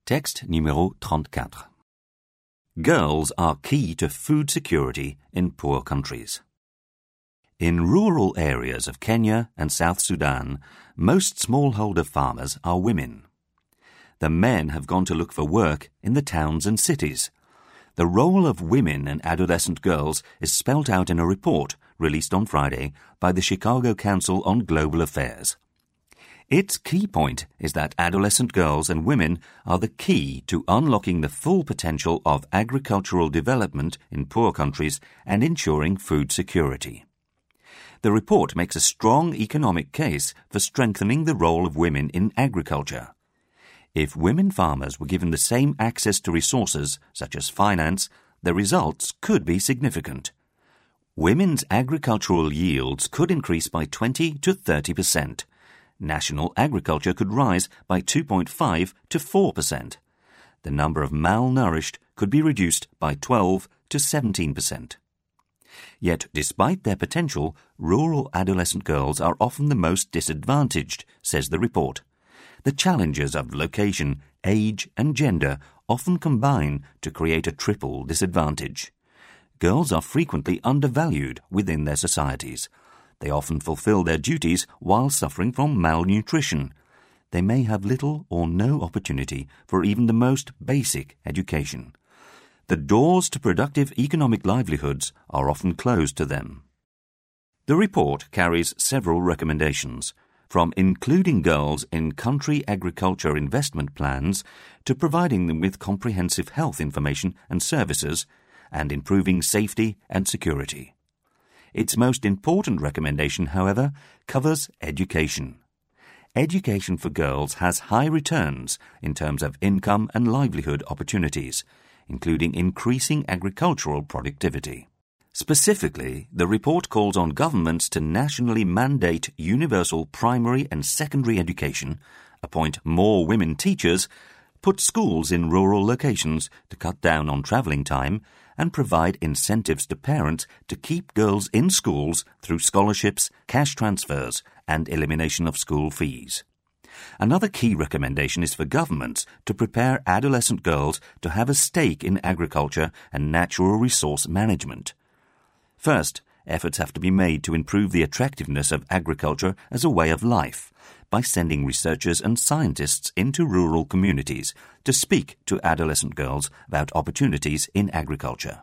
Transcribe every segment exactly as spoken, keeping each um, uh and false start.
Texte numéro trente-quatre. Girls are key to food security in poor countries. In rural areas of Kenya and South Sudan, most smallholder farmers are women. The men have gone to look for work in the towns and cities. The role of women and adolescent girls is spelt out in a report released on Friday by the Chicago Council on Global Affairs. Its key point is that adolescent girls and women are the key to unlocking the full potential of agricultural development in poor countries and ensuring food security. The report makes a strong economic case for strengthening the role of women in agriculture. If women farmers were given the same access to resources, such as finance, the results could be significant. Women's agricultural yields could increase by twenty to thirty percent. National agriculture could rise by two point five to four percent. The number of malnourished could be reduced by twelve to seventeen percent. Yet, despite their potential, rural adolescent girls are often the most disadvantaged, says the report. The challenges of location, age, and gender often combine to create a triple disadvantage. Girls are frequently undervalued within their societies. They often fulfill their duties while suffering from malnutrition. They may have little or no opportunity for even the most basic education. The doors to productive economic livelihoods are often closed to them. The report carries several recommendations, from including girls in country agriculture investment plans to providing them with comprehensive health information and services and improving safety and security. Its most important recommendation, however, covers education. Education for girls has high returns in terms of income and livelihood opportunities, including increasing agricultural productivity. Specifically, the report calls on governments to nationally mandate universal primary and secondary education, appoint more women teachers, put schools in rural locations to cut down on travelling time, and provide incentives to parents to keep girls in schools through scholarships, cash transfers, and elimination of school fees. Another key recommendation is for governments to prepare adolescent girls to have a stake in agriculture and natural resource management. First, efforts have to be made to improve the attractiveness of agriculture as a way of life by sending researchers and scientists into rural communities to speak to adolescent girls about opportunities in agriculture.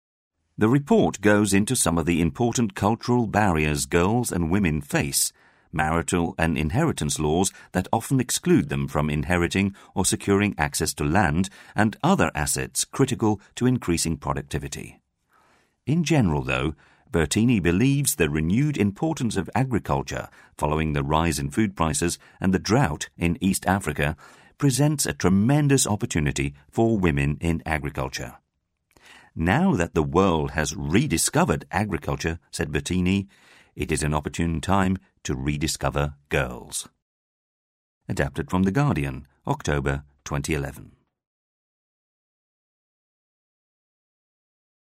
The report goes into some of the important cultural barriers girls and women face, marital and inheritance laws that often exclude them from inheriting or securing access to land and other assets critical to increasing productivity. In general, though, Bertini believes the renewed importance of agriculture following the rise in food prices and the drought in East Africa presents a tremendous opportunity for women in agriculture. Now that the world has rediscovered agriculture, said Bertini, it is an opportune time to rediscover girls. Adapted from The Guardian, October twenty eleven.